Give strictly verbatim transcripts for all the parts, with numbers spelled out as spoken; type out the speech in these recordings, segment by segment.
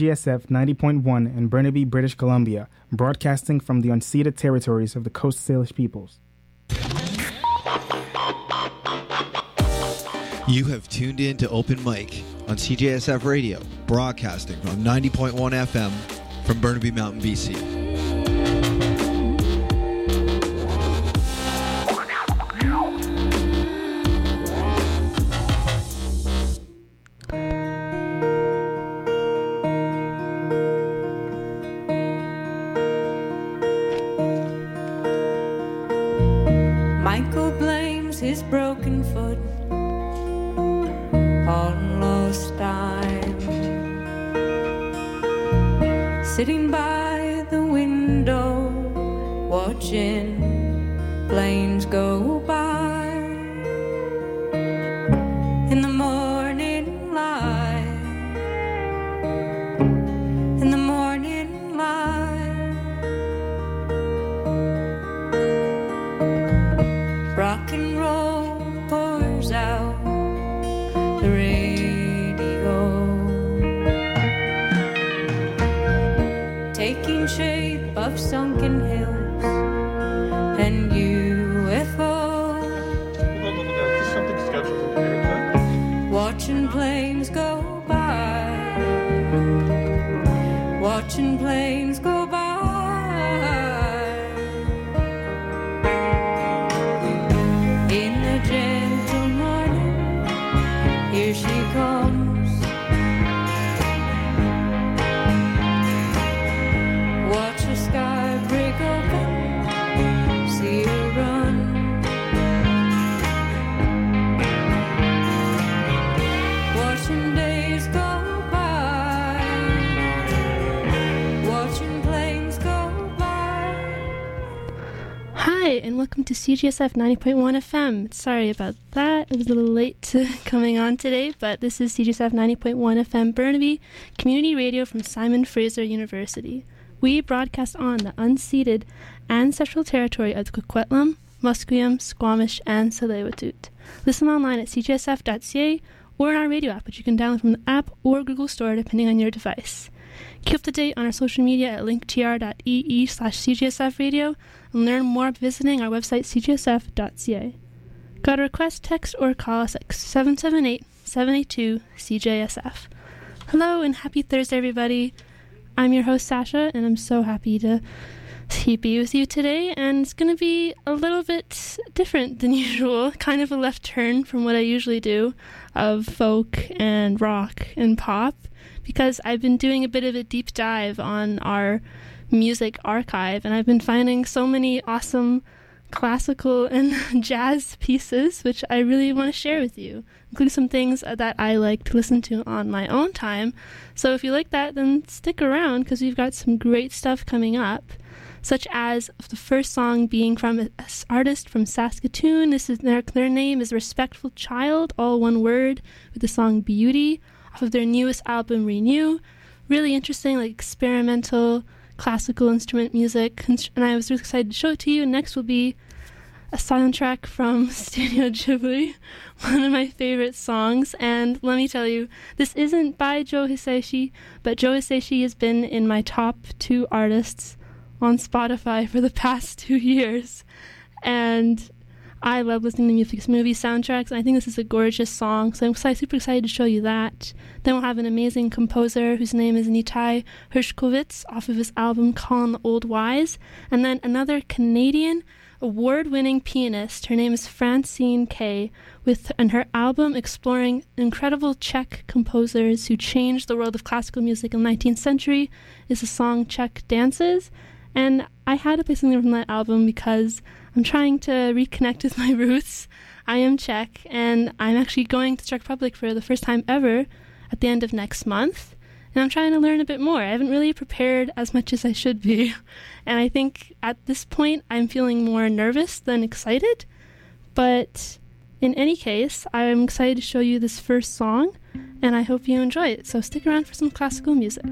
G S F ninety point one in Burnaby, British Columbia, broadcasting from the unceded territories of the Coast Salish peoples. You have tuned in to Open Mic on C J S F Radio, broadcasting from ninety point one F M from Burnaby Mountain, B C. Michael blames his broken foot on lost time, sitting by the window watching planes go by. In the morning light, in the morning light, rock and roll pours out the radio, taking shape of sunken hills and U F Os, watching planes go by, watching planes go by. In the gentle morning, here she comes. Watch the sky break open, see her run. Watching days go by, watching planes go by. Hi, and welcome to C G S F ninety point one F M. Sorry about that. It was a little late to coming on today, but this is C G S F ninety point one F M Burnaby, community radio from Simon Fraser University. We broadcast on the unceded ancestral territory of the Coquitlam, Musqueam, Squamish, and Tsleil-Waututh. Listen online at c g s f dot c a or in our radio app, which you can download from the app or Google Store, depending on your device. Keep up to date on our social media at linktr.ee slash cgsf radio and learn more by visiting our website c g s f dot c a. Got a request, text, or call us at seven seven eight, seven eight two, C J S F. Hello and happy Thursday, everybody. I'm your host, Sasha, and I'm so happy to be with you today, and it's going to be a little bit different than usual, kind of a left turn from what I usually do of folk and rock and pop, because I've been doing a bit of a deep dive on our music archive, and I've been finding so many awesome classical and jazz pieces, which I really want to share with you, including some things that I like to listen to on my own time. So if you like that, then stick around, because we've got some great stuff coming up, such as the first song being from an artist from Saskatoon. This is their, their name is Respectful Child, all one word, with the song Beauty, off of their newest album, Renew. Really interesting, like experimental classical instrument music, and I was really excited to show it to you. Next will be a soundtrack from Studio Ghibli, one of my favorite songs, and let me tell you, this isn't by Joe Hisaishi, but Joe Hisaishi has been in my top two artists on Spotify for the past two years, and I love listening to music movie soundtracks, and I think this is a gorgeous song, so I'm excited, super excited to show you that. Then we'll have an amazing composer whose name is Nitai Hershkovitz off of his album Calling the Old Wise, and then another Canadian award-winning pianist. Her name is Francine Kay, with and her album exploring incredible Czech composers who changed the world of classical music in the nineteenth century is the song Czech Dances. And I had to play something from that album because I'm trying to reconnect with my roots. I am Czech, and I'm actually going to Czech Republic for the first time ever at the end of next month. And I'm trying to learn a bit more. I haven't really prepared as much as I should be. And I think at this point, I'm feeling more nervous than excited. But in any case, I'm excited to show you this first song, and I hope you enjoy it. So stick around for some classical music.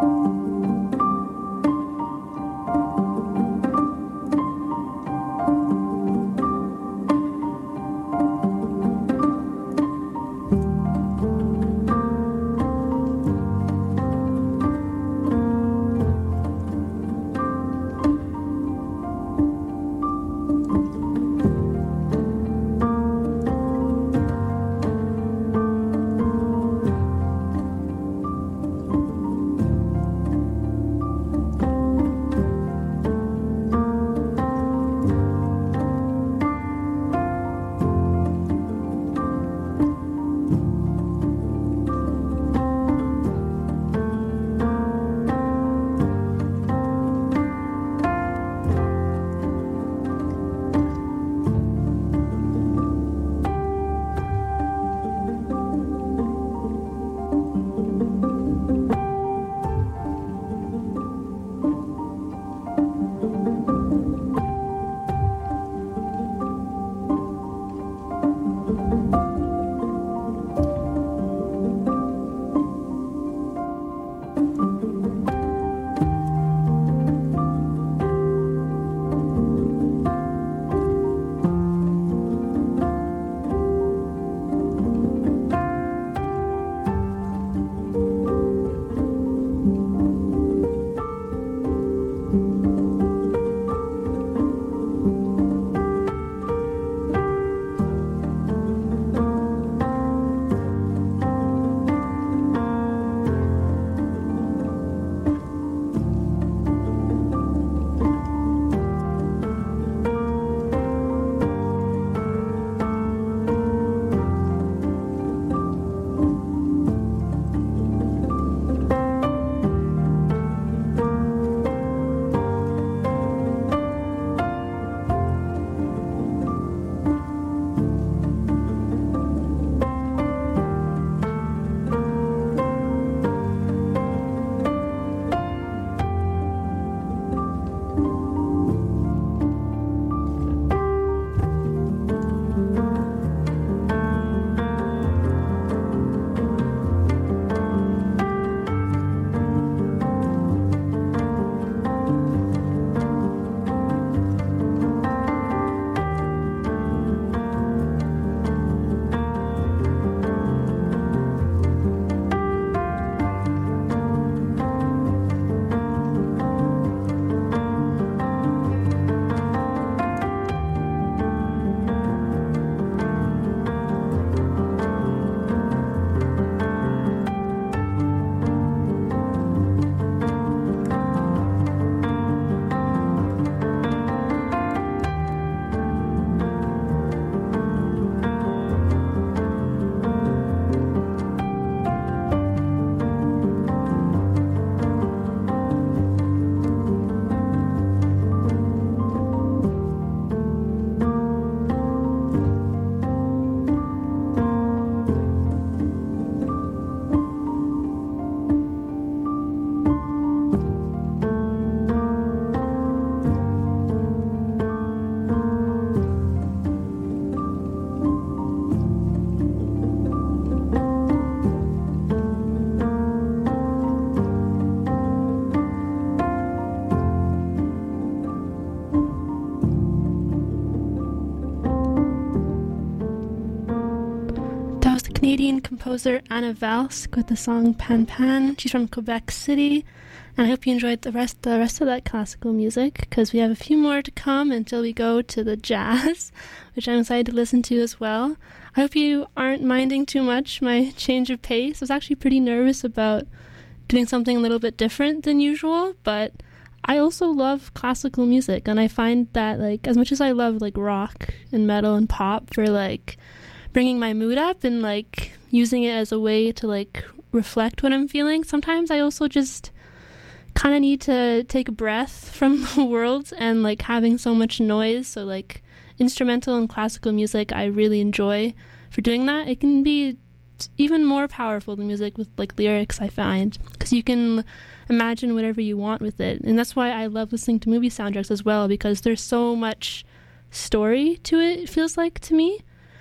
Canadian composer Anna Valsk with the song Pan Pan. She's from Quebec City, and I hope you enjoyed the rest the rest of that classical music, because we have a few more to come until we go to the jazz, which I'm excited to listen to as well. I hope you aren't minding too much my change of pace. I was actually pretty nervous about doing something a little bit different than usual, but I also love classical music, and I find that, like, as much as I love like rock and metal and pop for like bringing my mood up and like using it as a way to like reflect what I'm feeling, sometimes I also just kind of need to take a breath from the world and like having so much noise. So like instrumental and classical music I really enjoy for doing that. It can be even more powerful than music with like lyrics, I find, because you can imagine whatever you want with it. And that's why I love listening to movie soundtracks as well, because there's so much story to it, it feels like to me.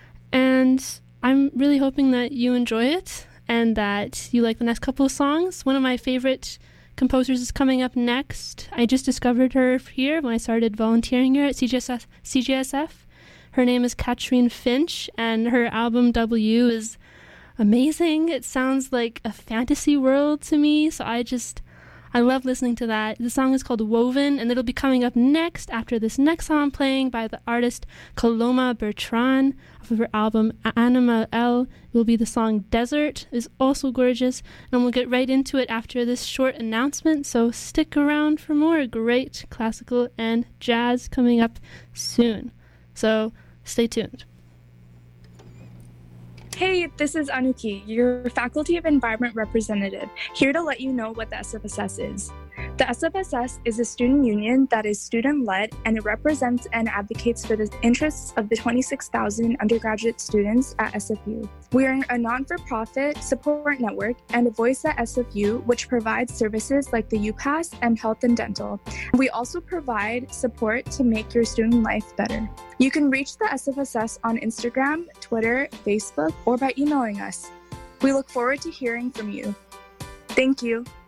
And I'm really hoping that you enjoy it and that you like the next couple of songs. One of my favorite Composers is coming up next. I just discovered her here when I started volunteering here at C G S F. C G S F. Her name is Katrine Finch, and her album W is amazing. It sounds like a fantasy world to me, so I just... I love listening to that. The song is called Woven, and it'll be coming up next after this next song playing by the artist Coloma Bertrand off of her album Anima L. It will be the song Desert. It's also gorgeous, and we'll get right into it after this short announcement, so stick around for more great classical and jazz coming up soon. So stay tuned. Hey, this is Anuki, your Faculty of Environment representative, here to let you know what the S F S S is. The S F S S is a student union that is student-led, and it represents and advocates for the interests of the twenty-six thousand undergraduate students at S F U. We are a non-for-profit support network and a voice at S F U, which provides services like the UPass and health and dental. We also provide support to make your student life better. You can reach the S F S S on Instagram, Twitter, Facebook, or by emailing us. We look forward to hearing from you. Thank you.